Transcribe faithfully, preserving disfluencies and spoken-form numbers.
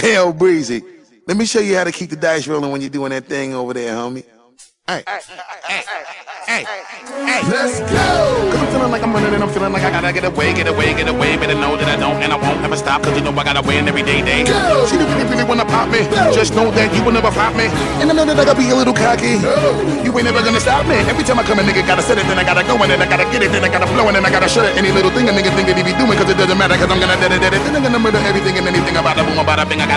Hell, Breezy. Let me show you how to keep the dice rolling when you're doing that thing over there, homie. Hey, hey, hey, hey, hey, let's go! Cause I'm feeling like I'm running and I'm feeling like I gotta get away, get away, get away. Better know that I don't and I won't ever stop. Cause you know I gotta win every day, day. Go! She don't really, really wanna pop me. Go! Just know that you will never flop me. And I know that I gotta be a little cocky. No! You ain't never gonna stop me. Every time I come a nigga gotta set it, then I gotta go and then I gotta get it, then I gotta flow and then I gotta shut it. Any little thing a nigga think that he be doing, cause it doesn't matter, cause I'm gonna dead it, dead it. Then I'm gonna murder everything and anything about the boom, about a thing. I gotta